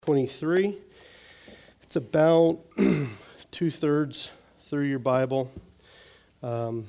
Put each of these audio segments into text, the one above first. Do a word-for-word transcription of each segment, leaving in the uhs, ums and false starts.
twenty-three. It's about two-thirds through your Bible. Um,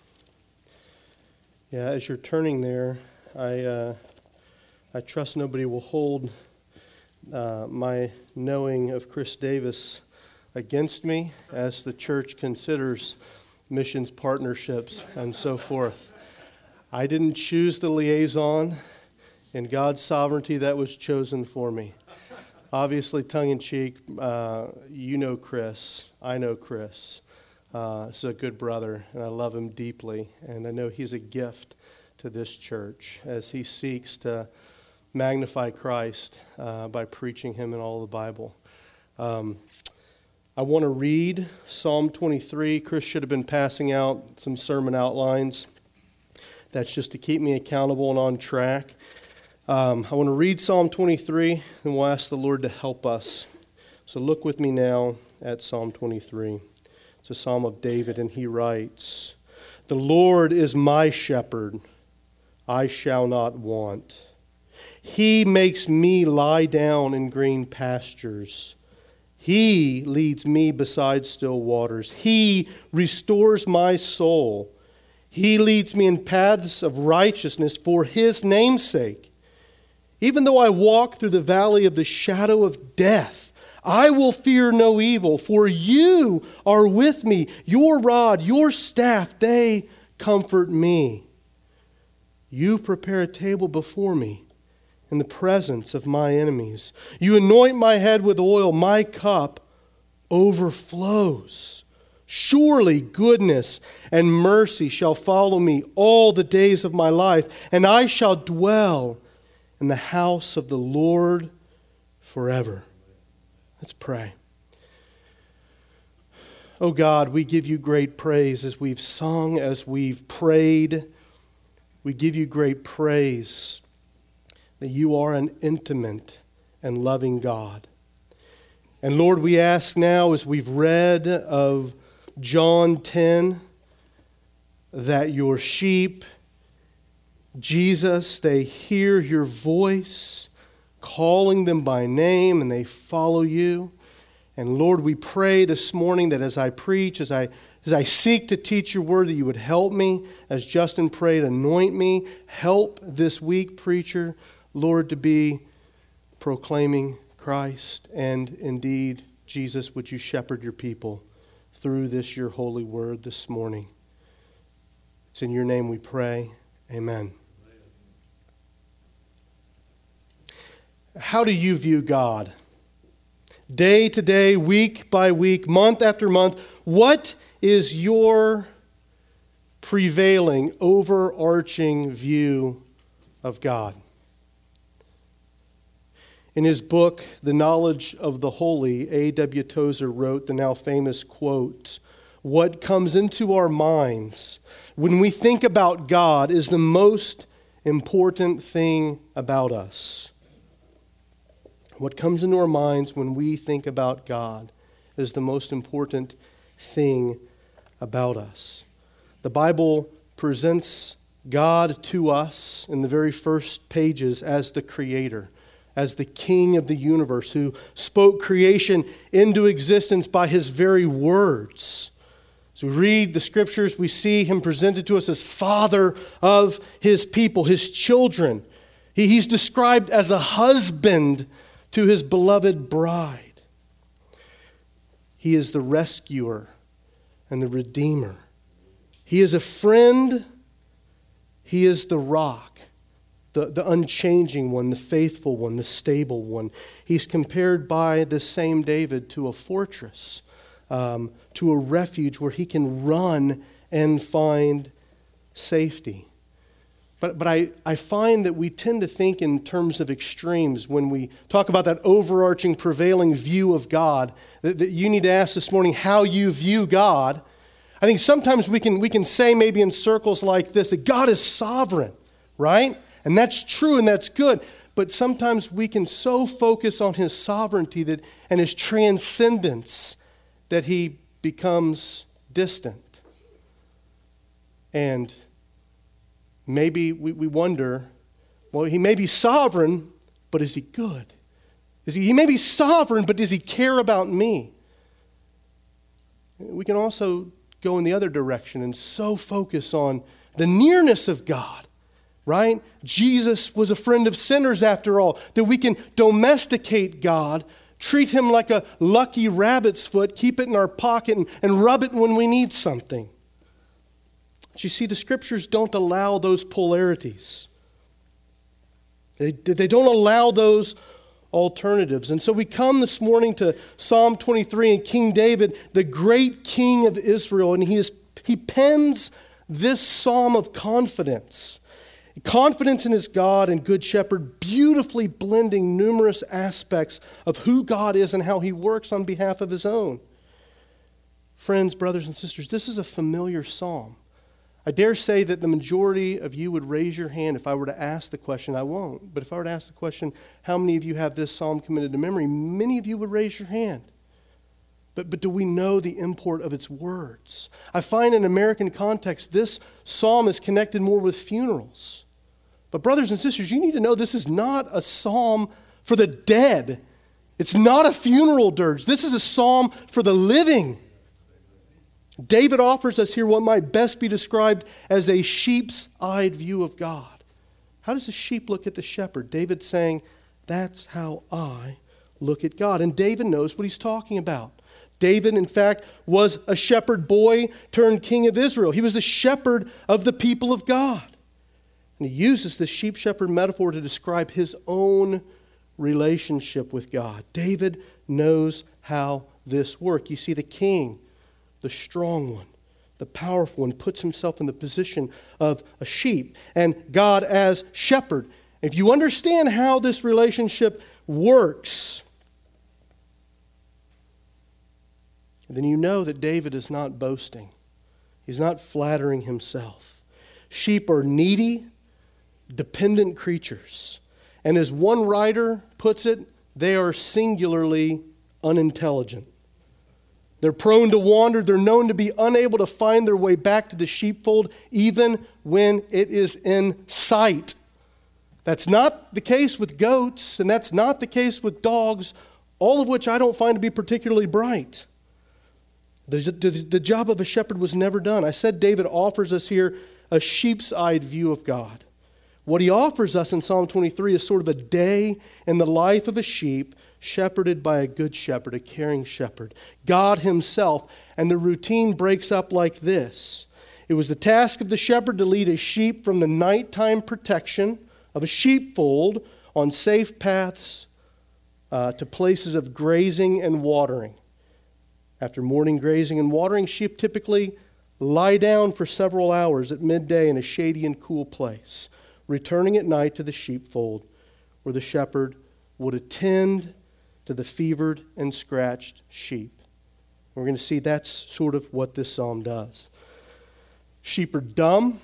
yeah, as you're turning there, I uh, I trust nobody will hold uh, my knowing of Chris Davis against me as the church considers missions partnerships and so forth. I didn't choose the liaison. In God's sovereignty, that was chosen for me. Obviously, tongue-in-cheek, uh, you know Chris. I know Chris. Uh, he's a good brother, and I love him deeply. And I know he's a gift to this church as he seeks to magnify Christ uh, by preaching him in all of the Bible. Um, I want to read Psalm twenty-three. Chris should have been passing out some sermon outlines. That's just to keep me accountable and on track. Um, I want to read Psalm twenty-three, and we'll ask the Lord to help us. So look with me now at Psalm twenty-three. It's a psalm of David, and he writes, "The Lord is my shepherd, I shall not want. He makes me lie down in green pastures. He leads me beside still waters. He restores my soul. He leads me in paths of righteousness for his name's sake. Even though I walk through the valley of the shadow of death, I will fear no evil, for you are with me. Your rod, your staff, they comfort me. You prepare a table before me in the presence of my enemies. You anoint my head with oil. My cup overflows. Surely goodness and mercy shall follow me all the days of my life, and I shall dwell in the house of the Lord forever." Let's pray. Oh God, we give you great praise as we've sung, as we've prayed. We give you great praise that you are an intimate and loving God. And Lord, we ask now as we've read of John ten, that your sheep, Jesus, they hear your voice calling them by name and they follow you. And Lord, we pray this morning that as I preach, as I as I seek to teach your word, that you would help me. As Justin prayed, anoint me. Help this weak preacher, Lord, to be proclaiming Christ. And indeed, Jesus, would you shepherd your people through this your holy word this morning. It's in your name we pray. Amen. How do you view God? Day to day, week by week, month after month, what is your prevailing, overarching view of God? In his book, The Knowledge of the Holy, A W Tozer wrote the now famous quote, "What comes into our minds when we think about God is the most important thing about us." What comes into our minds when we think about God is the most important thing about us. The Bible presents God to us in the very first pages as the Creator, as the King of the universe who spoke creation into existence by his very words. As we read the scriptures, we see him presented to us as Father of his people, his children. He, he's described as a husband to his beloved bride. He is the rescuer and the redeemer. He is a friend. He is the rock, the, the unchanging one, the faithful one, the stable one. He's compared by the same David to a fortress, um, to a refuge where he can run and find safety. But but I, I find that we tend to think in terms of extremes when we talk about that overarching, prevailing view of God, that, that you need to ask this morning how you view God. I think sometimes we can we can say maybe in circles like this that God is sovereign, right? And that's true and that's good. But sometimes we can so focus on his sovereignty that and his transcendence that he becomes distant. And maybe we, we wonder, well, he may be sovereign, but is he good? Is he, he may be sovereign, but does he care about me? We can also go in the other direction and so focus on the nearness of God, right? Jesus was a friend of sinners after all, that we can domesticate God, treat him like a lucky rabbit's foot, keep it in our pocket and, and rub it when we need something. But you see, the scriptures don't allow those polarities. They, they don't allow those alternatives. And so we come this morning to Psalm twenty-three and King David, the great king of Israel, and he is he pens this psalm of confidence. Confidence in his God and good shepherd, beautifully blending numerous aspects of who God is and how he works on behalf of his own. Friends, brothers and sisters, this is a familiar psalm. I dare say that the majority of you would raise your hand if I were to ask the question. I won't. But if I were to ask the question, how many of you have this psalm committed to memory? Many of you would raise your hand. But, but do we know the import of its words? I find in American context, this psalm is connected more with funerals. But brothers and sisters, you need to know this is not a psalm for the dead. It's not a funeral dirge. This is a psalm for the living. David offers us here what might best be described as a sheep's-eyed view of God. How does a sheep look at the shepherd? David's saying, that's how I look at God. And David knows what he's talking about. David, in fact, was a shepherd boy turned king of Israel. He was the shepherd of the people of God. And he uses the sheep-shepherd metaphor to describe his own relationship with God. David knows how this works. You see, the king, the strong one, the powerful one, puts himself in the position of a sheep, and God as shepherd. If you understand how this relationship works, then you know that David is not boasting. He's not flattering himself. Sheep are needy, dependent creatures. And as one writer puts it, they are singularly unintelligent. They're prone to wander. They're known to be unable to find their way back to the sheepfold, even when it is in sight. That's not the case with goats, and that's not the case with dogs, all of which I don't find to be particularly bright. The, the, the job of a shepherd was never done. I said David offers us here a sheep's-eyed view of God. What he offers us in Psalm twenty-three is sort of a day in the life of a sheep shepherded by a good shepherd, a caring shepherd, God himself. And the routine breaks up like this. It was the task of the shepherd to lead a sheep from the nighttime protection of a sheepfold on safe paths uh, to places of grazing and watering. After morning grazing and watering, sheep typically lie down for several hours at midday in a shady and cool place, returning at night to the sheepfold where the shepherd would attend to the fevered and scratched sheep. We're going to see that's sort of what this psalm does. Sheep are dumb,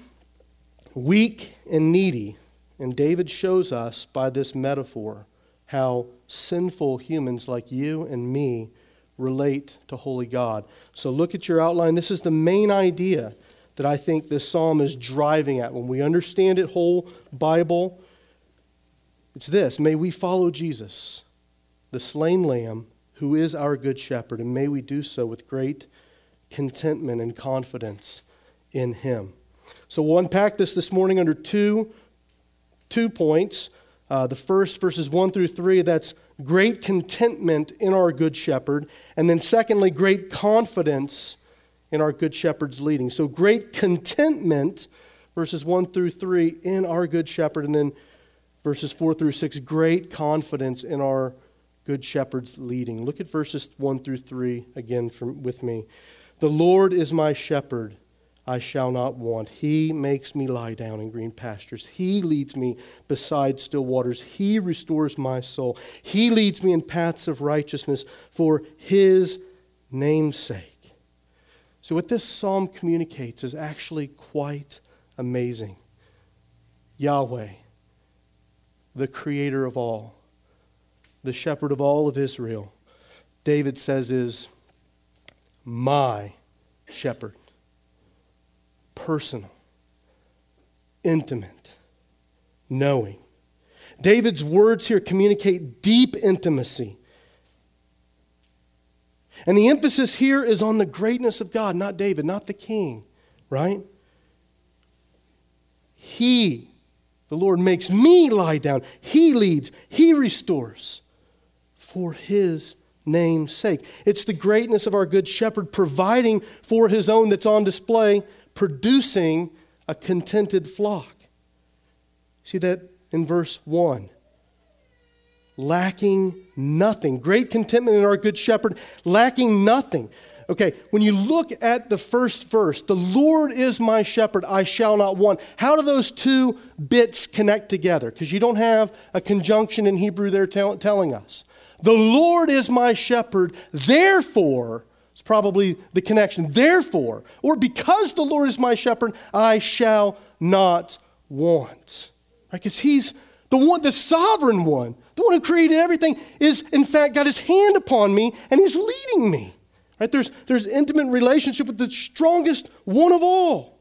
weak, and needy. And David shows us by this metaphor how sinful humans like you and me relate to holy God. So look at your outline. This is the main idea that I think this psalm is driving at. When we understand it, whole Bible, it's this: may we follow Jesus, the slain lamb, who is our good shepherd, and may we do so with great contentment and confidence in him. So we'll unpack this this morning under two, two points. Uh, the first, verses one through three, that's great contentment in our good shepherd. And then secondly, great confidence in our good shepherd's leading. So great contentment, verses one through three, in our good shepherd. And then verses four through six, great confidence in our good shepherd's leading. Look at verses one through three again from, with me. The Lord is my shepherd, I shall not want. He makes me lie down in green pastures. He leads me beside still waters. He restores my soul. He leads me in paths of righteousness for his name's sake. So what this psalm communicates is actually quite amazing. Yahweh, the creator of all, the shepherd of all of Israel, David says is my shepherd. Personal, intimate, knowing. David's words here communicate deep intimacy. And the emphasis here is on the greatness of God, not David, not the king, right? He, the Lord, makes me lie down. He leads. He restores for his name's sake. It's the greatness of our good shepherd providing for his own that's on display, producing a contented flock. See that in verse one. Lacking nothing. Great contentment in our good shepherd, lacking nothing. Okay, when you look at the first verse, the Lord is my shepherd, I shall not want. How do those two bits connect together? Because you don't have a conjunction in Hebrew there tell, telling us. The Lord is my shepherd, therefore, it's probably the connection, therefore, or because the Lord is my shepherd, I shall not want. Right? Because he's the one, the sovereign one, the one who created everything, is in fact got his hand upon me and he's leading me. Right? There's, there's intimate relationship with the strongest one of all.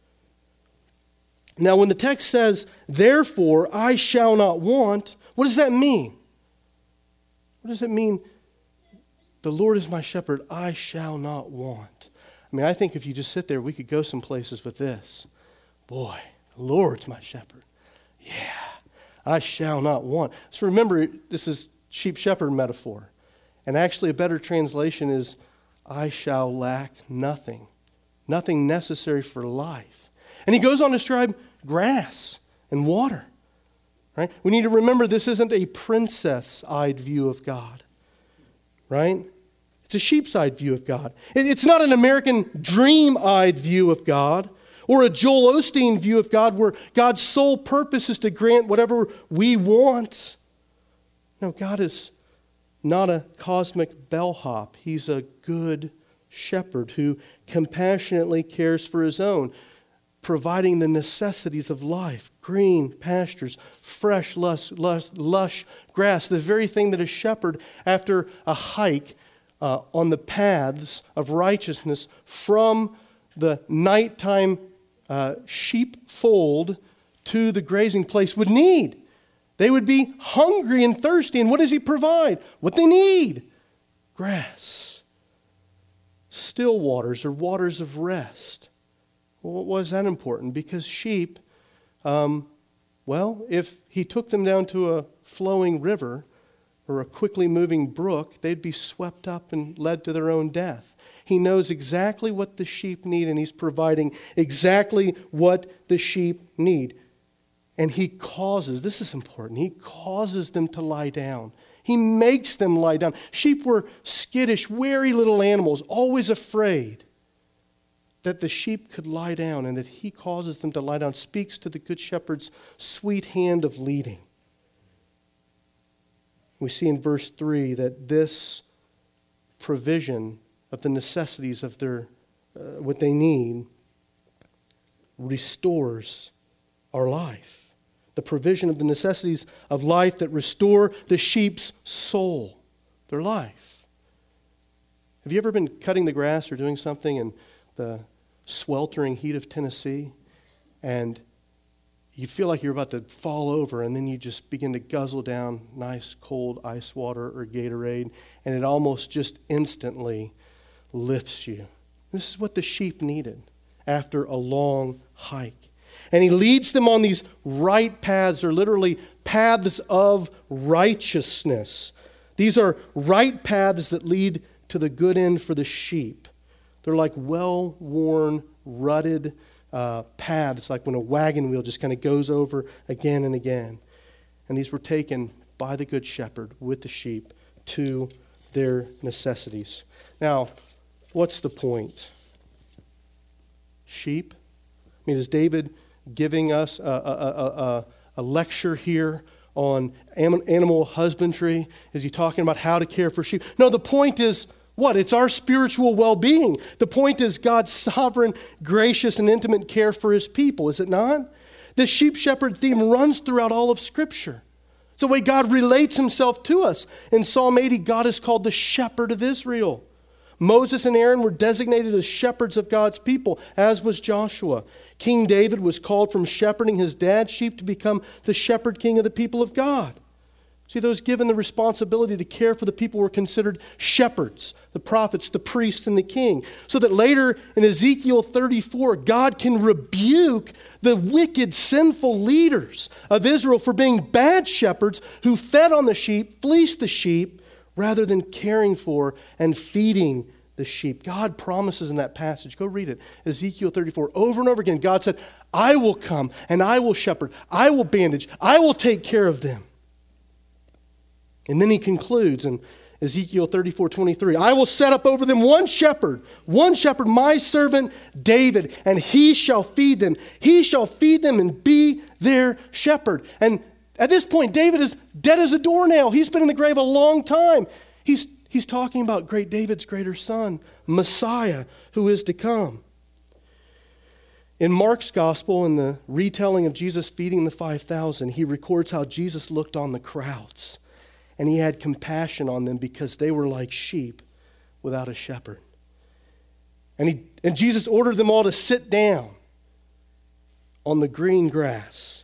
Now, when the text says, therefore, I shall not want, what does that mean? What does it mean? The Lord is my shepherd, I shall not want. I mean, I think if you just sit there, we could go some places with this. Boy, the Lord's my shepherd. Yeah, I shall not want. So remember, this is sheep shepherd metaphor. And actually a better translation is, I shall lack nothing. Nothing necessary for life. And he goes on to describe grass and water. Right? We need to remember this isn't a princess-eyed view of God. Right? It's a sheep's-eyed view of God. It's not an American dream-eyed view of God or a Joel Osteen view of God where God's sole purpose is to grant whatever we want. No, God is not a cosmic bellhop. He's a good shepherd who compassionately cares for his own, providing the necessities of life, green pastures, fresh, lush, lush, lush grass, the very thing that a shepherd, after a hike uh, on the paths of righteousness from the nighttime uh, sheepfold to the grazing place would need. They would be hungry and thirsty, and what does he provide? What they need. Grass. Still waters or waters of rest. Well, why is that important? Because sheep, um, well, if he took them down to a flowing river or a quickly moving brook, they'd be swept up and led to their own death. He knows exactly what the sheep need, and he's providing exactly what the sheep need. And he causes, this is important, he causes them to lie down. He makes them lie down. Sheep were skittish, wary little animals, always afraid that the sheep could lie down, and that he causes them to lie down speaks to the Good Shepherd's sweet hand of leading. We see in verse three that this provision of the necessities of their uh, what they need restores our life. The provision of the necessities of life that restore the sheep's soul, their life. Have you ever been cutting the grass or doing something in the sweltering heat of Tennessee, and you feel like you're about to fall over, and then you just begin to guzzle down nice cold ice water or Gatorade, and it almost just instantly lifts you. This is what the sheep needed after a long hike. And he leads them on these right paths, or literally paths of righteousness. These are right paths that lead to the good end for the sheep. They're like well-worn, rutted uh, paths, like when a wagon wheel just kind of goes over again and again. And these were taken by the Good Shepherd with the sheep to their necessities. Now, what's the point? Sheep? I mean, is David giving us a, a, a, a lecture here on animal husbandry? Is he talking about how to care for sheep? No, the point is what? It's our spiritual well-being. The point is God's sovereign, gracious, and intimate care for his people, is it not? This sheep shepherd theme runs throughout all of Scripture. It's the way God relates himself to us. In Psalm eighty, God is called the shepherd of Israel. Moses and Aaron were designated as shepherds of God's people, as was Joshua. King David was called from shepherding his dad's sheep to become the shepherd king of the people of God. See, those given the responsibility to care for the people were considered shepherds, the prophets, the priests, and the king. So that later in Ezekiel thirty-four, God can rebuke the wicked, sinful leaders of Israel for being bad shepherds who fed on the sheep, fleeced the sheep, rather than caring for and feeding the sheep. God promises in that passage, go read it, Ezekiel thirty-four, over and over again, God said, I will come and I will shepherd, I will bandage, I will take care of them. And then he concludes in Ezekiel thirty-four twenty-three, I will set up over them one shepherd, one shepherd, my servant David, and he shall feed them. He shall feed them and be their shepherd. And at this point, David is dead as a doornail. He's been in the grave a long time. He's, he's talking about great David's greater son, Messiah, who is to come. In Mark's gospel, in the retelling of Jesus feeding the five thousand, he records how Jesus looked on the crowds. And he had compassion on them because they were like sheep without a shepherd. And, he, and Jesus ordered them all to sit down on the green grass.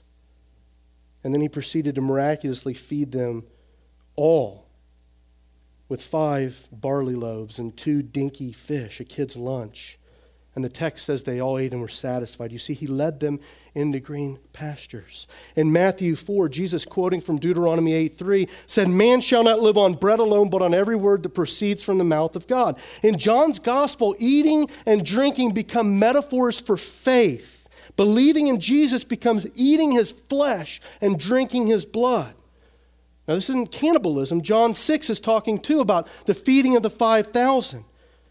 And then he proceeded to miraculously feed them all with five barley loaves and two dinky fish, a kid's lunch. And the text says they all ate and were satisfied. You see, he led them into green pastures. In Matthew four, Jesus, quoting from Deuteronomy eight three, said, man shall not live on bread alone, but on every word that proceeds from the mouth of God. In John's gospel, eating and drinking become metaphors for faith. Believing in Jesus becomes eating his flesh and drinking his blood. Now, this isn't cannibalism. John six is talking too about the feeding of the five thousand.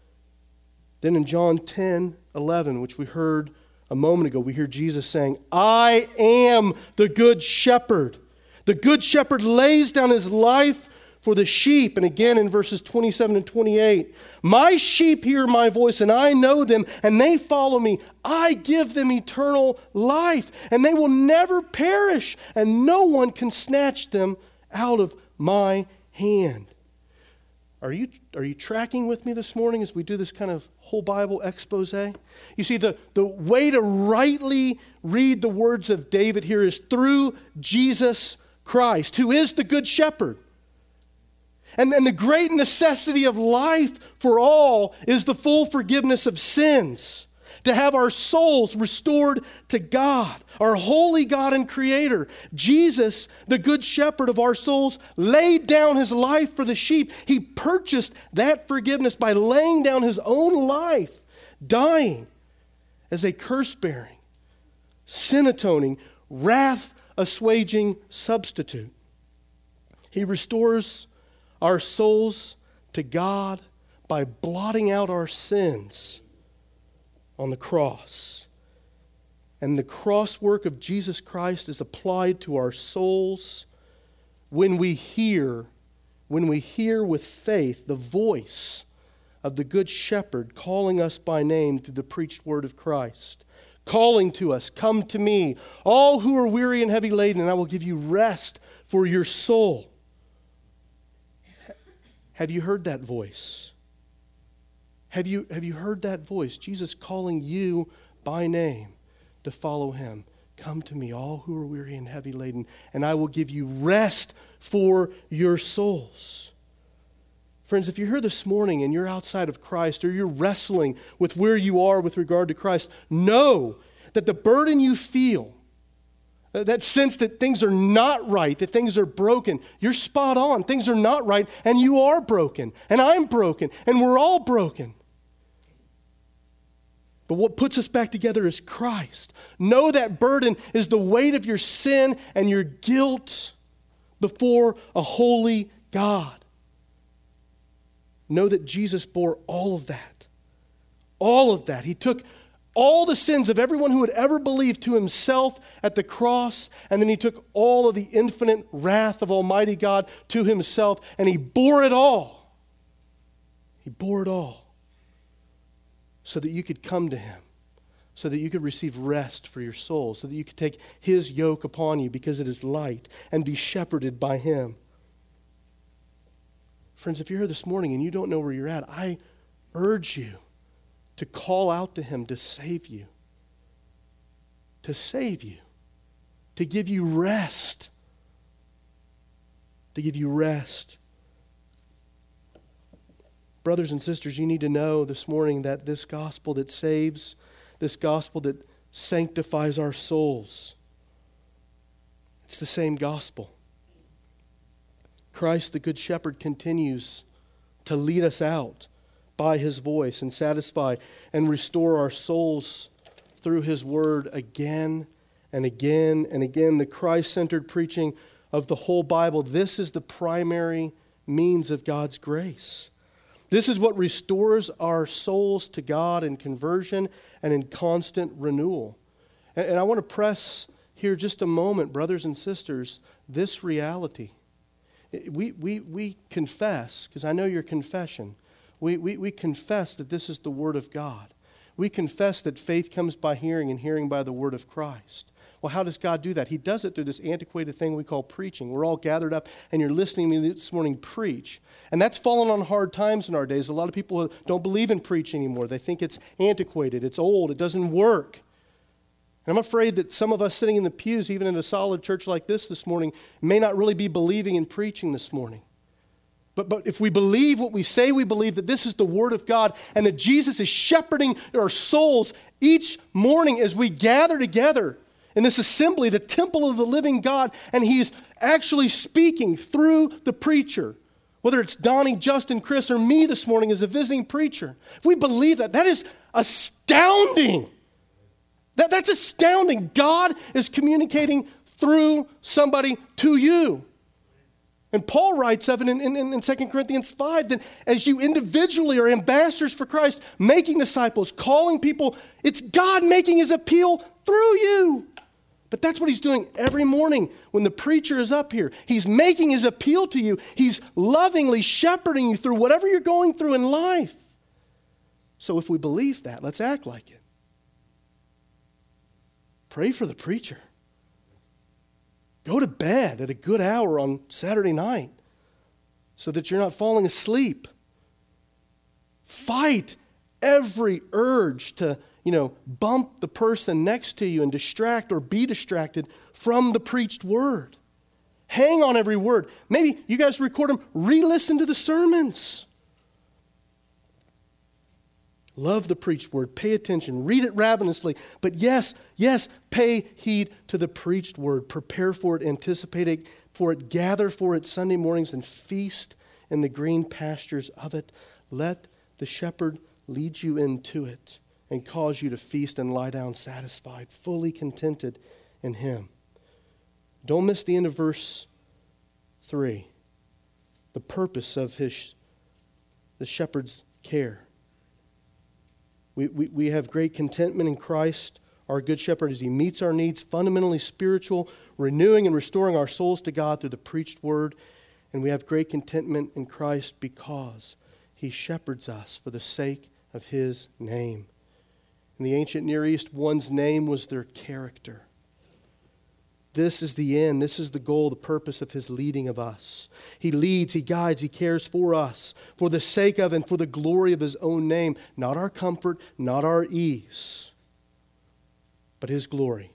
Then in John ten eleven, which we heard a moment ago, we hear Jesus saying, I am the good shepherd. The good shepherd lays down his life for the sheep. And again in verses twenty-seven and twenty-eight, my sheep hear my voice and I know them and they follow me. I give them eternal life and they will never perish and no one can snatch them out of my hand. Are you, are you tracking with me this morning as we do this kind of whole Bible expose? You see, the, the way to rightly read the words of David here is through Jesus Christ, who is the good shepherd. And, and the great necessity of life for all is the full forgiveness of sins. To have our souls restored to God, our holy God and Creator. Jesus, the good shepherd of our souls, laid down his life for the sheep. He purchased that forgiveness by laying down his own life, dying as a curse-bearing, sin-atoning, wrath-assuaging substitute. He restores our souls to God by blotting out our sins on the cross. And the cross work of Jesus Christ is applied to our souls when we hear, when we hear with faith the voice of the Good Shepherd calling us by name through the preached word of Christ. Calling to us, come to me, all who are weary and heavy laden, and I will give you rest for your soul. Have you heard that voice? Have you, have you heard that voice? Jesus calling you by name to follow him. Come to me, all who are weary and heavy laden, and I will give you rest for your souls. Friends, if you're here this morning and you're outside of Christ or you're wrestling with where you are with regard to Christ, know that the burden you feel, that sense that things are not right, that things are broken, you're spot on. Things are not right, and you are broken, and I'm broken, and we're all broken. But what puts us back together is Christ. Know that burden is the weight of your sin and your guilt before a holy God. Know that Jesus bore all of that. All of that. He took all the sins of everyone who had ever believed to himself at the cross, and then he took all of the infinite wrath of Almighty God to himself, and he bore it all. He bore it all. So that you could come to him, so that you could receive rest for your soul, so that you could take his yoke upon you because it is light and be shepherded by him. Friends, if you're here this morning and you don't know where you're at, I, urge you to call out to him to save you. To save you. To give you rest. To give you rest. Brothers and sisters, you need to know this morning that this gospel that saves, this gospel that sanctifies our souls, it's the same gospel. Christ, the Good Shepherd, continues to lead us out by his voice and satisfy and restore our souls through his word again and again and again. The Christ-centered preaching of the whole Bible, this is the primary means of God's grace. This is what restores our souls to God in conversion and in constant renewal. And, and I want to press here just a moment, brothers and sisters, this reality. We, we, we confess, because I know your confession, we, we, we confess that this is the Word of God. We confess that faith comes by hearing and hearing by the Word of Christ. Well, how does God do that? He does it through this antiquated thing we call preaching. We're all gathered up and you're listening to me this morning preach. And that's fallen on hard times in our days. A lot of people don't believe in preaching anymore. They think it's antiquated, it's old, it doesn't work. And I'm afraid that some of us sitting in the pews, even in a solid church like this this morning, may not really be believing in preaching this morning. But, but if we believe what we say we believe, that this is the Word of God and that Jesus is shepherding our souls each morning as we gather together in this assembly, the temple of the living God, and he's actually speaking through the preacher, whether it's Donnie, Justin, Chris, or me this morning as a visiting preacher. If we believe that, that is astounding. That, that's astounding. God is communicating through somebody to you. And Paul writes of it in, in, in Second Corinthians five, that as you individually are ambassadors for Christ, making disciples, calling people, it's God making his appeal through you. But that's what he's doing every morning when the preacher is up here. He's making his appeal to you. He's lovingly shepherding you through whatever you're going through in life. So if we believe that, let's act like it. Pray for the preacher. Go to bed at a good hour on Saturday night so that you're not falling asleep. Fight every urge to, you know, bump the person next to you and distract or be distracted from the preached word. Hang on every word. Maybe you guys record them, re-listen to the sermons. Love the preached word. Pay attention. Read it ravenously. But yes, yes, pay heed to the preached word. Prepare for it, anticipate for it, gather for it Sunday mornings and feast in the green pastures of it. Let the shepherd lead you into it and cause you to feast and lie down satisfied, fully contented in him. Don't miss the end of verse three. The purpose of his, the shepherd's care. We, we, we have great contentment in Christ, our good shepherd, as he meets our needs, fundamentally spiritual, renewing and restoring our souls to God through the preached word. And we have great contentment in Christ because he shepherds us for the sake of his name. In the ancient Near East, one's name was their character. This is the end. This is the goal, the purpose of his leading of us. He leads, he guides, he cares for us, for the sake of and for the glory of his own name. Not our comfort, not our ease, but his glory.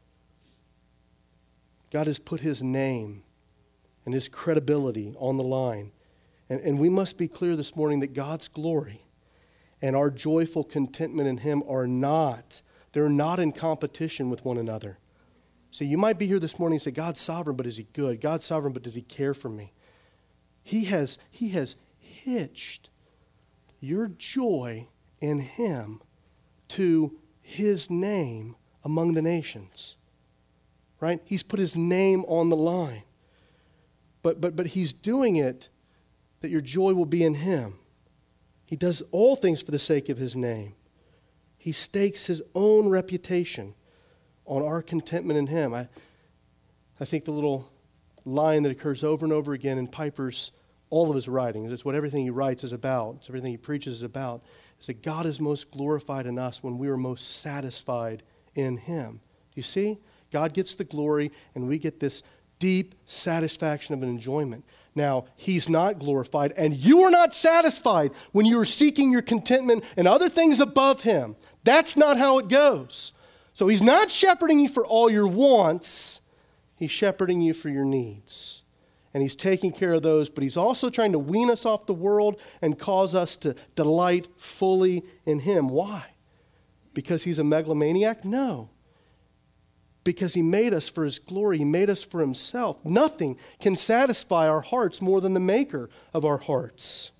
God has put his name and his credibility on the line. And, and we must be clear this morning that God's glory and our joyful contentment in him are not, they're not in competition with one another. So you might be here this morning and say, God's sovereign, but is he good? God's sovereign, but does he care for me? He has, he has hitched your joy in him to his name among the nations. Right? He's put his name on the line. But, but, but he's doing it that your joy will be in him. He does all things for the sake of his name. He stakes his own reputation on our contentment in him. I, I think the little line that occurs over and over again in Piper's, all of his writings, it's what everything he writes is about, it's everything he preaches is about, is that God is most glorified in us when we are most satisfied in him. Do you see? God gets the glory and we get this deep satisfaction of an enjoyment. Now, he's not glorified, and you are not satisfied when you are seeking your contentment and other things above him. That's not how it goes. So he's not shepherding you for all your wants. He's shepherding you for your needs. And he's taking care of those, but he's also trying to wean us off the world and cause us to delight fully in him. Why? Because he's a megalomaniac? No. Because he made us for his glory. He made us for himself. Nothing can satisfy our hearts more than the maker of our hearts.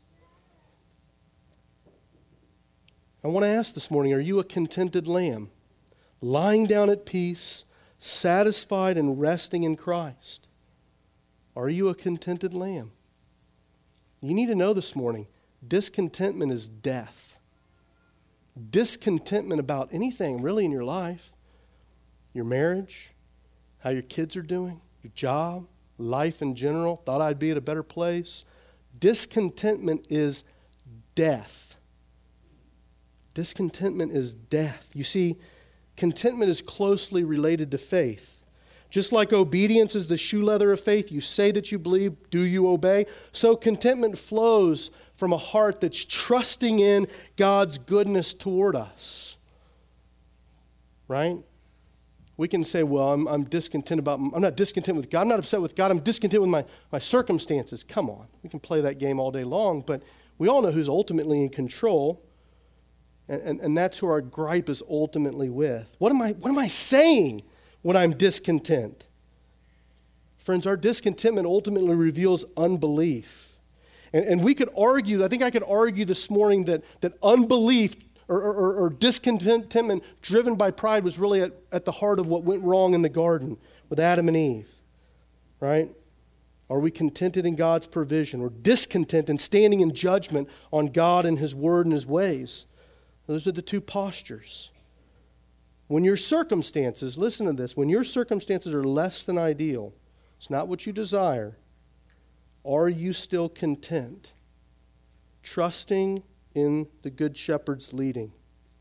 I want to ask this morning, are you a contented lamb, lying down at peace, satisfied and resting in Christ? Are you a contented lamb? You need to know this morning, discontentment is death. Discontentment about anything really in your life, your marriage, how your kids are doing, your job, life in general, thought I'd be at a better place. Discontentment is death. Discontentment is death. You see, contentment is closely related to faith. Just like obedience is the shoe leather of faith, you say that you believe, do you obey? So contentment flows from a heart that's trusting in God's goodness toward us. Right? We can say, well, I'm, I'm discontent about, I'm not discontent with God, I'm not upset with God, I'm discontent with my, my circumstances. Come on, we can play that game all day long, but we all know who's ultimately in control, and, and, and that's who our gripe is ultimately with. What am I, what am I saying when I'm discontent? Friends, our discontentment ultimately reveals unbelief. And, and we could argue, I think I could argue this morning that, that unbelief or, or, or discontentment driven by pride was really at, at the heart of what went wrong in the garden with Adam and Eve, right? Are we contented in God's provision or discontent and standing in judgment on God and his word and his ways? Those are the two postures. When your circumstances, listen to this, when your circumstances are less than ideal, it's not what you desire, are you still content, trusting in the Good Shepherd's leading?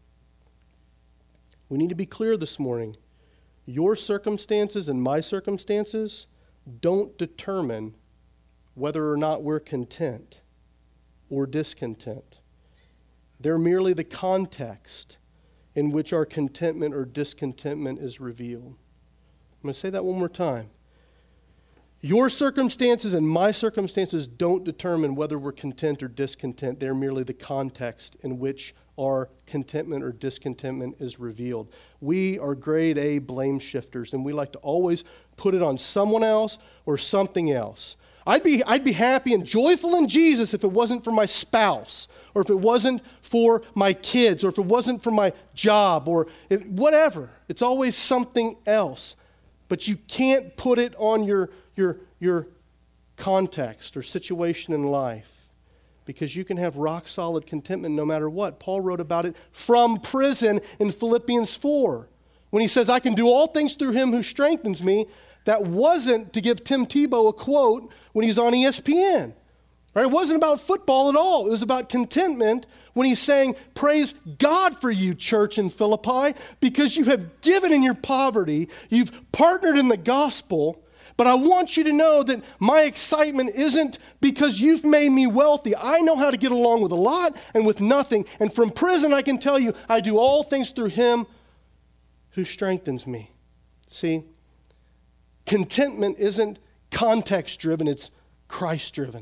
We need to be clear this morning. Your circumstances and my circumstances don't determine whether or not we're content or discontent. They're merely the context in which our contentment or discontentment is revealed. I'm going to say that one more time. Your circumstances and my circumstances don't determine whether we're content or discontent. They're merely the context in which our contentment or discontentment is revealed. We are grade A blame shifters, and we like to always put it on someone else or something else. I'd be, I'd be happy and joyful in Jesus if it wasn't for my spouse, or if it wasn't for my kids, or if it wasn't for my job, or if, whatever. It's always something else. But you can't put it on your, your, your context or situation in life, because you can have rock solid contentment no matter what. Paul wrote about it from prison in Philippians four. When he says, I can do all things through him who strengthens me, that wasn't to give Tim Tebow a quote when he's on E S P N. Right? It wasn't about football at all. It was about contentment when he's saying, praise God for you, church in Philippi, because you have given in your poverty, you've partnered in the gospel, but I want you to know that my excitement isn't because you've made me wealthy. I know how to get along with a lot and with nothing, and from prison I can tell you, I do all things through him who strengthens me. See, contentment isn't context-driven, it's Christ-driven.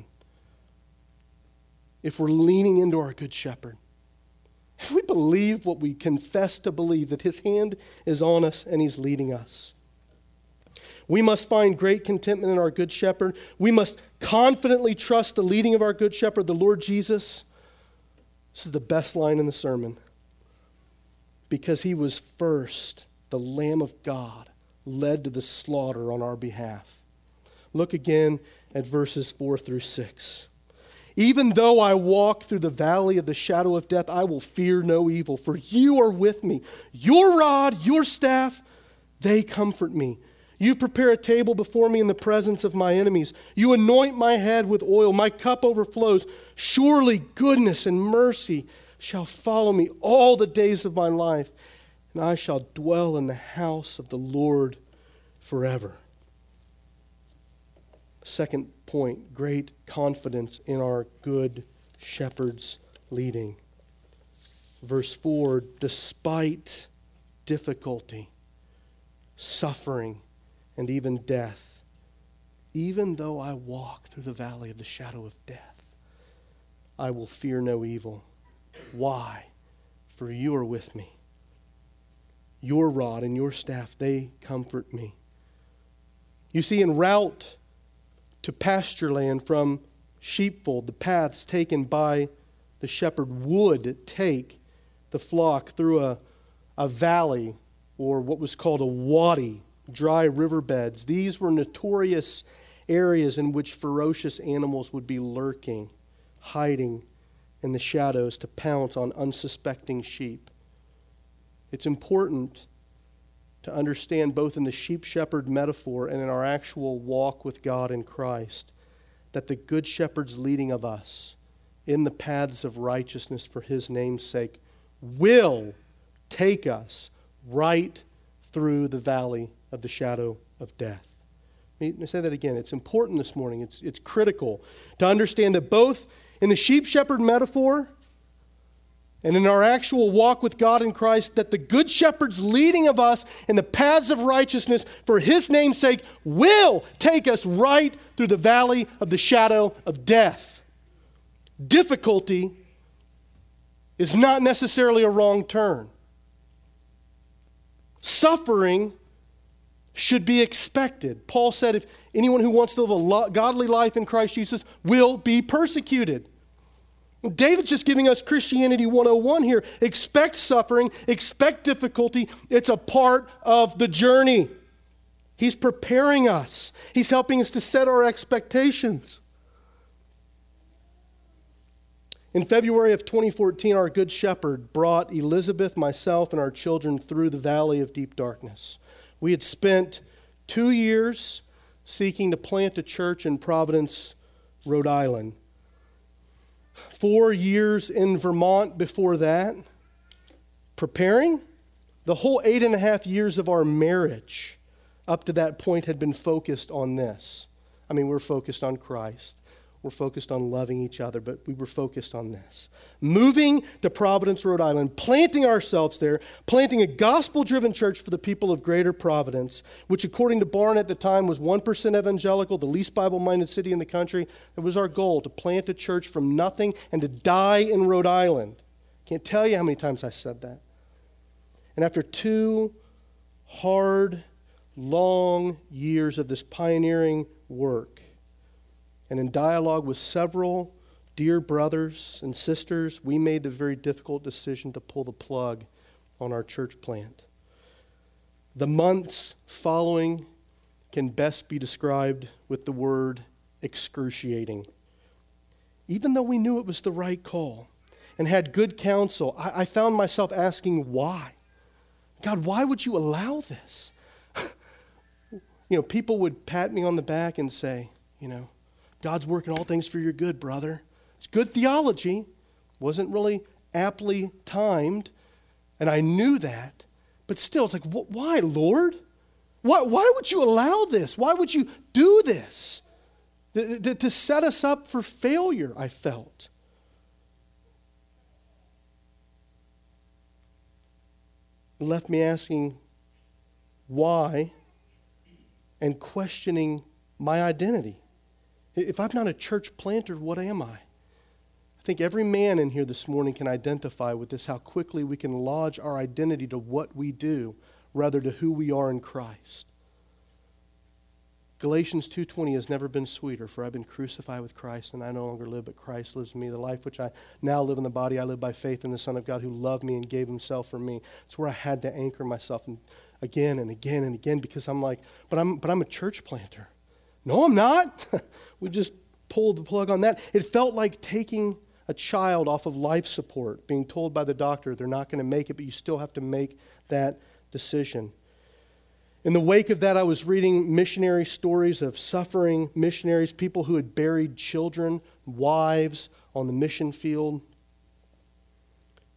If we're leaning into our good shepherd, if we believe what we confess to believe, that his hand is on us and he's leading us. We must find great contentment in our good shepherd. We must confidently trust the leading of our good shepherd, the Lord Jesus. This is the best line in the sermon. Because he was first, the Lamb of God, led to the slaughter on our behalf. Look again at verses four through six. Even though I walk through the valley of the shadow of death, I will fear no evil, for you are with me. Your rod, your staff, they comfort me. You prepare a table before me in the presence of my enemies. You anoint my head with oil. My cup overflows. Surely goodness and mercy shall follow me all the days of my life, and I shall dwell in the house of the Lord forever. Second point, great confidence in our good shepherd's leading. Verse four, despite difficulty, suffering, and even death, even though I walk through the valley of the shadow of death, I will fear no evil. Why? For you are with me. Your rod and your staff, they comfort me. You see, en route to pasture land from sheepfold, the paths taken by the shepherd would take the flock through a, a valley, or what was called a wadi, dry riverbeds. These were notorious areas in which ferocious animals would be lurking, hiding in the shadows to pounce on unsuspecting sheep. It's important to understand both in the sheep-shepherd metaphor and in our actual walk with God in Christ that the good shepherd's leading of us in the paths of righteousness for his name's sake will take us right through the valley of the shadow of death. Let me say that again. It's important this morning. It's, it's critical to understand that both in the sheep-shepherd metaphor and in our actual walk with God in Christ, that the good shepherd's leading of us in the paths of righteousness for his name's sake will take us right through the valley of the shadow of death. Difficulty is not necessarily a wrong turn. Suffering should be expected. Paul said if anyone who wants to live a lo- godly life in Christ Jesus will be persecuted. David's just giving us Christianity one oh one here. Expect suffering, expect difficulty. It's a part of the journey. He's preparing us. He's helping us to set our expectations. In February of twenty fourteen, our Good Shepherd brought Elizabeth, myself, and our children through the valley of deep darkness. We had spent two years seeking to plant a church in Providence, Rhode Island. Four years in Vermont before that, preparing. The whole eight and a half years of our marriage up to that point had been focused on this. I mean, we're focused on Christ. We're focused on loving each other, but we were focused on this. Moving to Providence, Rhode Island, planting ourselves there, planting a gospel-driven church for the people of Greater Providence, which according to Barn at the time was one percent evangelical, the least Bible-minded city in the country. It was our goal to plant a church from nothing and to die in Rhode Island. Can't tell you how many times I said that. And after two hard, long years of this pioneering work, and in dialogue with several dear brothers and sisters, we made the very difficult decision to pull the plug on our church plant. The months following can best be described with the word excruciating. Even though we knew it was the right call and had good counsel, I, I found myself asking why. God, why would you allow this? You know, people would pat me on the back and say, you know, God's working all things for your good, brother. It's good theology. Wasn't really aptly timed, and I knew that. But still, it's like, wh- why, Lord? Why, why would you allow this? Why would you do this? The, the, to set us up for failure, I felt. It left me asking why and questioning my identity. If I'm not a church planter, what am I? I think every man in here this morning can identify with this, how quickly we can lodge our identity to what we do rather to who we are in Christ. Galatians two twenty has never been sweeter, for I've been crucified with Christ, and I no longer live, but Christ lives in me. The life which I now live in the body, I live by faith in the Son of God who loved me and gave himself for me. It's where I had to anchor myself and again and again and again, because I'm like, but I'm but I'm a church planter. No, I'm not. We just pulled the plug on that. It felt like taking a child off of life support, being told by the doctor they're not going to make it, but you still have to make that decision. In the wake of that, I was reading missionary stories of suffering missionaries, people who had buried children, wives on the mission field.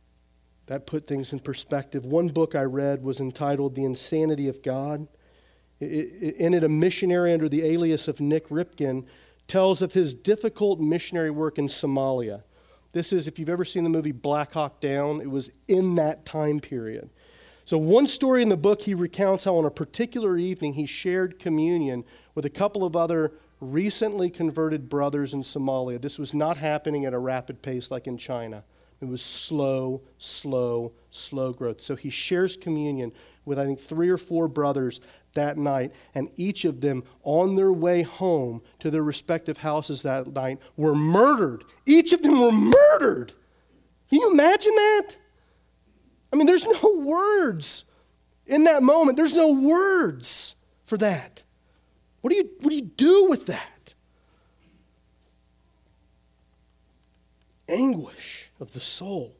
That put things in perspective. One book I read was entitled The Insanity of God. In it, a missionary under the alias of Nick Ripken tells of his difficult missionary work in Somalia. This is, if you've ever seen the movie Black Hawk Down, it was in that time period. So one story in the book, he recounts how on a particular evening he shared communion with a couple of other recently converted brothers in Somalia. This was not happening at a rapid pace like in China. It was slow, slow, slow growth. So he shares communion with, I think, three or four brothers that night, and each of them on their way home to their respective houses that night were murdered. Each of them were murdered. Can you imagine that? I mean, there's no words in that moment. There's no words for that. What do you, what do you do with that? Anguish of the soul.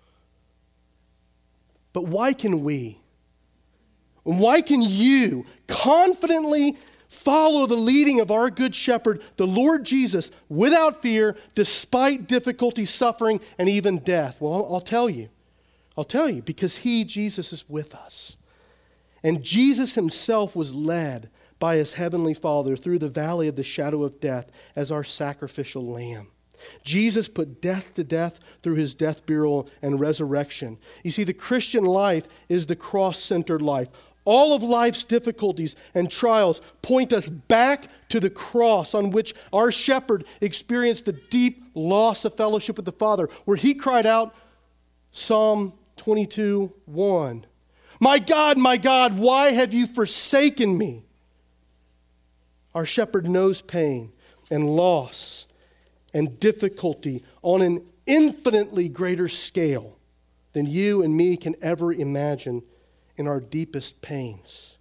But why can we? Why can you confidently follow the leading of our good shepherd, the Lord Jesus, without fear, despite difficulty, suffering, and even death? Well, I'll, I'll tell you. I'll tell you, because he, Jesus, is with us. And Jesus himself was led by his heavenly Father through the valley of the shadow of death as our sacrificial lamb. Jesus put death to death through his death, burial, and resurrection. You see, the Christian life is the cross-centered life. All of life's difficulties and trials point us back to the cross on which our shepherd experienced the deep loss of fellowship with the Father, where he cried out, Psalm twenty-two, one, "My God, my God, why have you forsaken me?" Our shepherd knows pain and loss and difficulty on an infinitely greater scale than you and me can ever imagine in our deepest pains.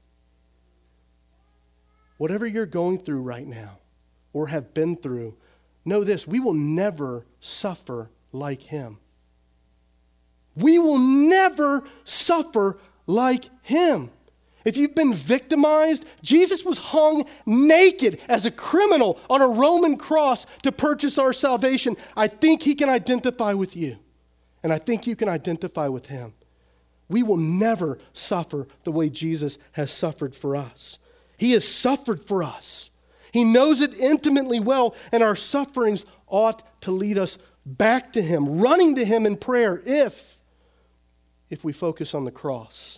Whatever you're going through right now or have been through, know this: we will never suffer like him. We will never suffer like him. If you've been victimized, Jesus was hung naked as a criminal on a Roman cross to purchase our salvation. I think he can identify with you, and I think you can identify with him. We will never suffer the way Jesus has suffered for us. He has suffered for us. He knows it intimately well, and our sufferings ought to lead us back to him, running to him in prayer if, if we focus on the cross.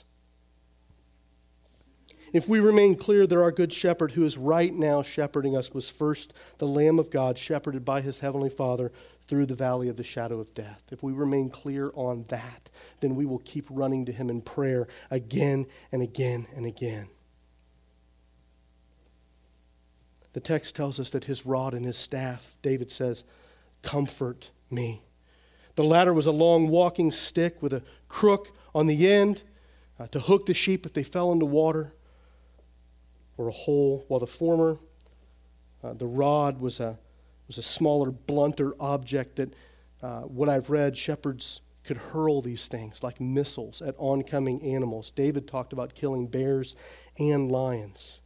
If we remain clear that our good shepherd who is right now shepherding us was first the Lamb of God, shepherded by his heavenly Father through the valley of the shadow of death. If we remain clear on that, then we will keep running to him in prayer again and again and again. The text tells us that his rod and his staff, David says, comfort me. The latter was a long walking stick with a crook on the end uh, to hook the sheep if they fell into water or a hole, while the former, uh, the rod, was a was a smaller, blunter object that, uh, what I've read, shepherds could hurl these things like missiles at oncoming animals. David talked about killing bears and lions.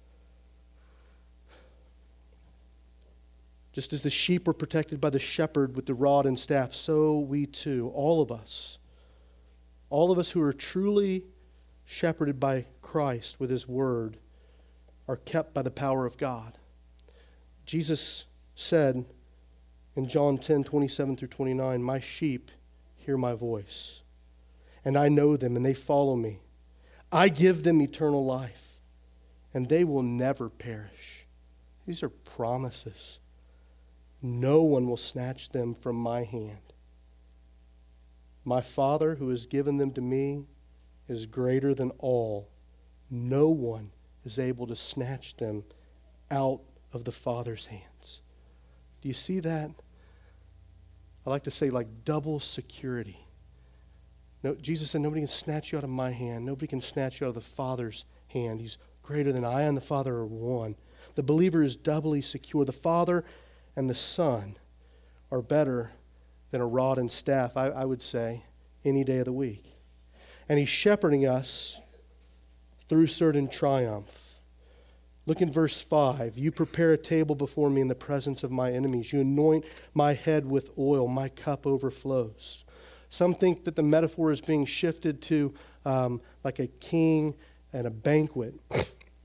Just as the sheep were protected by the shepherd with the rod and staff, so we too, all of us, all of us who are truly shepherded by Christ with his word, are kept by the power of God. Jesus said in John ten, twenty-seven through twenty-nine, "My sheep hear my voice, and I know them, and they follow me. I give them eternal life, and they will never perish." These are promises. No one will snatch them from my hand. My Father who has given them to me is greater than all. No one is able to snatch them out of the Father's hands. Do you see that? I like to say like double security. No, Jesus said, nobody can snatch you out of my hand. Nobody can snatch you out of the Father's hand. He's greater than I and the Father are one. The believer is doubly secure. The Father and the Son are better than a rod and staff, I, I would say, any day of the week. And he's shepherding us through certain triumph. Look in verse five. "You prepare a table before me in the presence of my enemies. You anoint my head with oil. My cup overflows." Some think that the metaphor is being shifted to um, like a king and a banquet.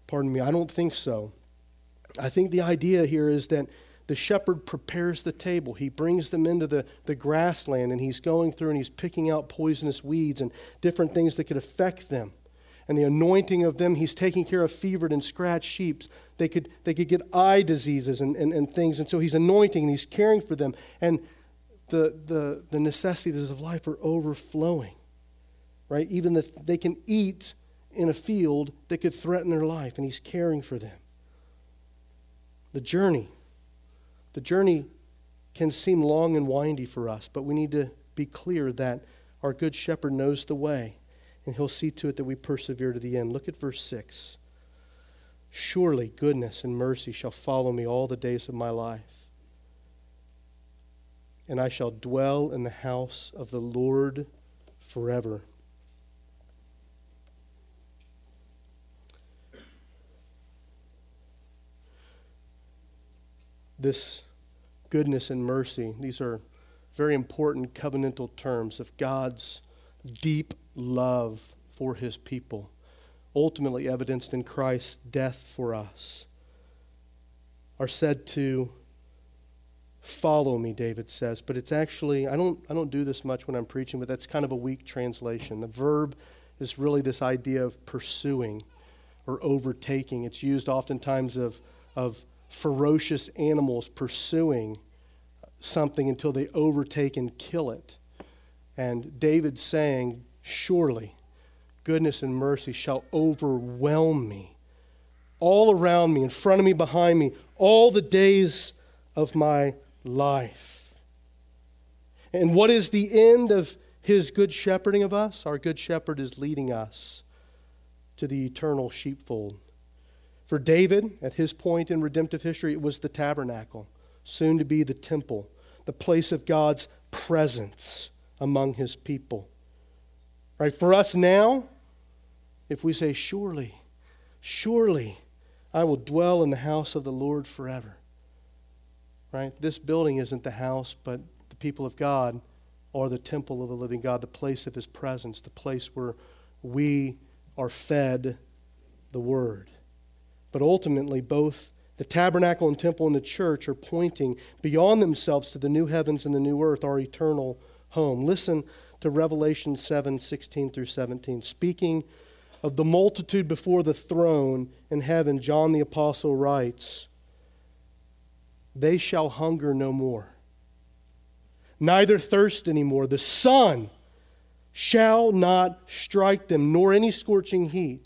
Pardon me, I don't think so. I think the idea here is that the shepherd prepares the table. He brings them into the, the grassland, and he's going through and he's picking out poisonous weeds and different things that could affect them. And the anointing of them, he's taking care of fevered and scratched sheep. They could, they could get eye diseases and, and, and things. And so he's anointing and he's caring for them. And the, the, the necessities of life are overflowing, right? Even if they can eat in a field that could threaten their life, and he's caring for them. The journey. The journey can seem long and windy for us, but we need to be clear that our good shepherd knows the way, and he'll see to it that we persevere to the end. Look at verse six. Surely goodness and mercy shall follow me all the days of my life, and I shall dwell in the house of the Lord forever. This goodness and mercy, these are very important covenantal terms of God's deep love for his people, ultimately evidenced in Christ's death for us, are said to follow me, David says. But it's actually, I don't, I don't do this much when I'm preaching, but that's kind of a weak translation. The verb is really this idea of pursuing or overtaking. It's used oftentimes of, of ferocious animals pursuing something until they overtake and kill it. And David's saying, surely goodness and mercy shall overwhelm me, all around me, in front of me, behind me, all the days of my life. And what is the end of his good shepherding of us? Our good shepherd is leading us to the eternal sheepfold. For David, at his point in redemptive history, it was the tabernacle, soon to be the temple, the place of God's presence among his people. Right? For us now, if we say, surely, surely, I will dwell in the house of the Lord forever. Right? This building isn't the house, but the people of God are the temple of the living God, the place of his presence, the place where we are fed the word. But ultimately, both the tabernacle and temple and the church are pointing beyond themselves to the new heavens and the new earth, our eternal home. Listen to Revelation seven, sixteen through seventeen. Speaking of the multitude before the throne in heaven, John the Apostle writes, they shall hunger no more, neither thirst anymore. The sun shall not strike them, nor any scorching heat.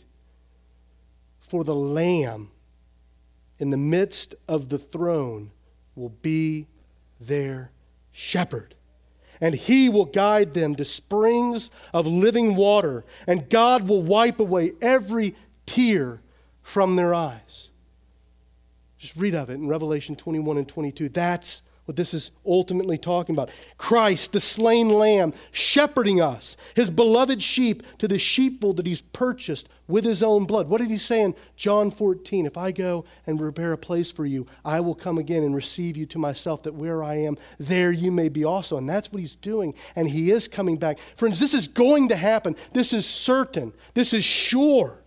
For the Lamb in the midst of the throne will be their shepherd. And he will guide them to springs of living water. And God will wipe away every tear from their eyes. Just read of it in Revelation twenty-one and twenty-two. That's what this is ultimately talking about. Christ, the slain lamb, shepherding us, his beloved sheep, to the sheepfold that he's purchased with his own blood. What did he say in John fourteen? If I go and prepare a place for you, I will come again and receive you to myself, that where I am, there you may be also. And that's what he's doing, and he is coming back. Friends, this is going to happen. This is certain. This is sure.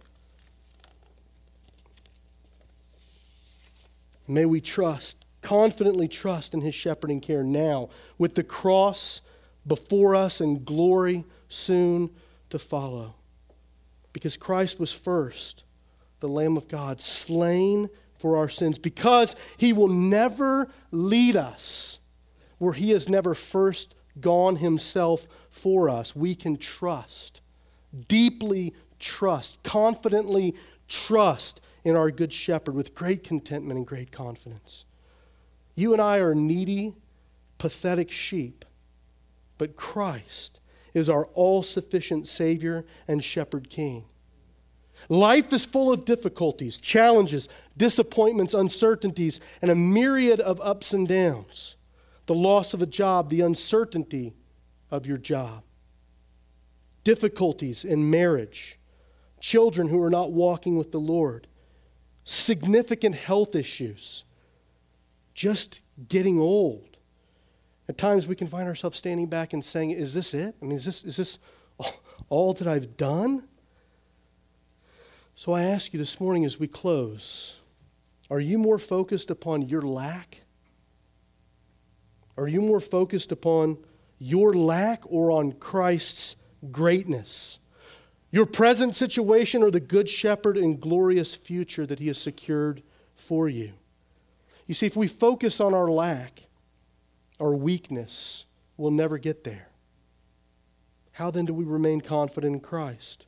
May we trust, confidently trust in his shepherding care now, with the cross before us and glory soon to follow. Because Christ was first, the Lamb of God, slain for our sins, because he will never lead us where he has never first gone himself for us. We can trust, deeply trust, confidently trust in our good shepherd with great contentment and great confidence. You and I are needy, pathetic sheep, but Christ is our all-sufficient Savior and Shepherd King. Life is full of difficulties, challenges, disappointments, uncertainties, and a myriad of ups and downs. The loss of a job, the uncertainty of your job. Difficulties in marriage, children who are not walking with the Lord, significant health issues, just getting old. At times we can find ourselves standing back and saying, is this it? I mean, is this, is this all that I've done? So I ask you this morning as we close, are you more focused upon your lack? Are you more focused upon your lack or on Christ's greatness? Your present situation or the good shepherd and glorious future that he has secured for you? You see, if we focus on our lack, our weakness, we'll never get there. How then do we remain confident in Christ?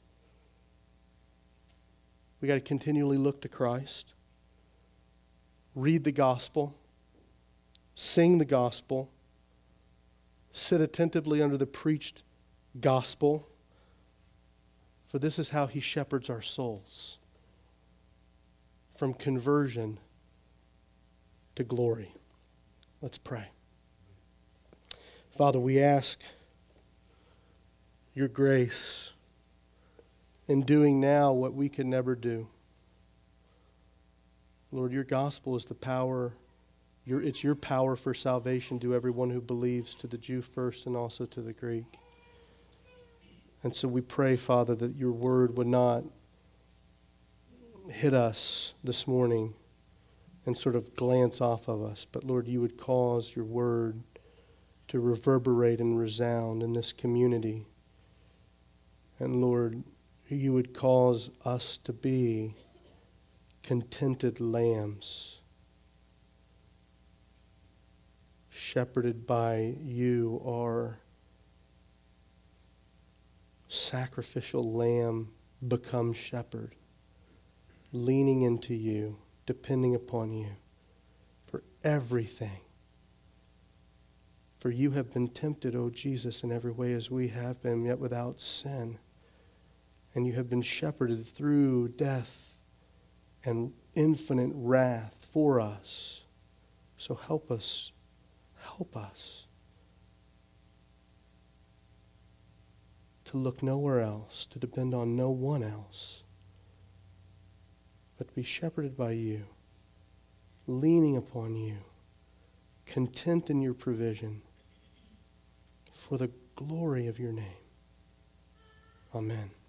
We got to continually look to Christ, read the gospel, sing the gospel, sit attentively under the preached gospel, for this is how he shepherds our souls from conversion to glory. Let's pray. Father, we ask your grace in doing now what we could never do. Lord, your gospel is the power, your, it's your power for salvation to everyone who believes, to the Jew first and also to the Greek. And so we pray, Father, that your word would not hit us this morning and sort of glance off of us, but Lord, you would cause your word to reverberate and resound in this community. And Lord, you would cause us to be contented lambs, shepherded by you, our sacrificial lamb become shepherd, leaning into you, depending upon you for everything. For you have been tempted, O Jesus, in every way as we have been, yet without sin. And you have been shepherded through death and infinite wrath for us. So help us, help us to look nowhere else, to depend on no one else, but to be shepherded by you, leaning upon you, content in your provision, for the glory of your name. Amen.